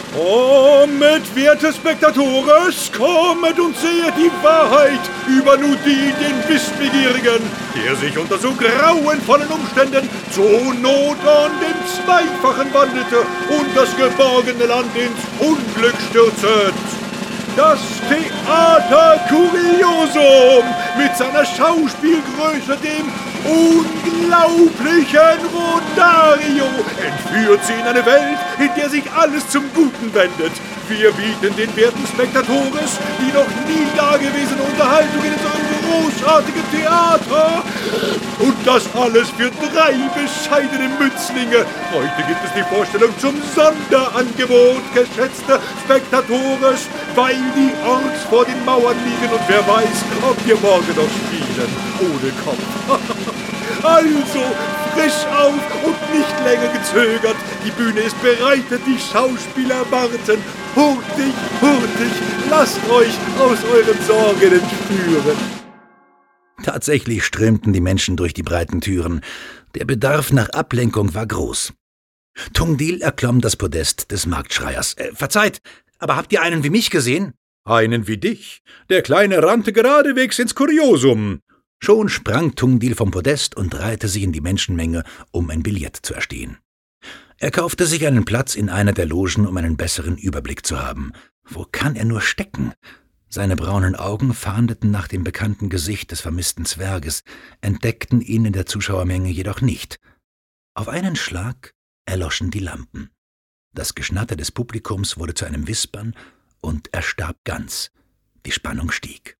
Kommet, werte Spektatores, kommet und sehet die Wahrheit über Nudin, den Wissbegierigen, der sich unter so grauenvollen Umständen zur Not an dem Zweifachen wandelte und das geborgene Land ins Unglück stürzet. Das Theater Kuriosum mit seiner Schauspielgröße, dem unglaublichen Rodario, entführt sie in eine Welt, in der sich alles zum Guten wendet. Wir bieten den werten Spektatores die noch nie dagewesene Unterhaltung in unserem großartigen Theater. Und das alles für 3 bescheidene Münzlinge. Heute gibt es die Vorstellung zum Sonderangebot, geschätzte Spektatores, weil die Orks vor den Mauern liegen und wer weiß, ob wir morgen noch spielen ohne Kopf. Also, frisch auf und nicht länger gezögert. Die Bühne ist bereitet, die Schauspieler warten. Hurtig, hurtig, lasst euch aus euren Sorgen entführen. Tatsächlich strömten die Menschen durch die breiten Türen. Der Bedarf nach Ablenkung war groß. Tungdil erklomm das Podest des Marktschreiers. Verzeiht, aber habt ihr einen wie mich gesehen? Einen wie dich? Der Kleine rannte geradewegs ins Kuriosum. Schon sprang Tungdil vom Podest und reihte sich in die Menschenmenge, um ein Billett zu erstehen. Er kaufte sich einen Platz in einer der Logen, um einen besseren Überblick zu haben. Wo kann er nur stecken? Seine braunen Augen fahndeten nach dem bekannten Gesicht des vermissten Zwerges, entdeckten ihn in der Zuschauermenge jedoch nicht. Auf einen Schlag erloschen die Lampen. Das Geschnatter des Publikums wurde zu einem Wispern und erstarb ganz. Die Spannung stieg.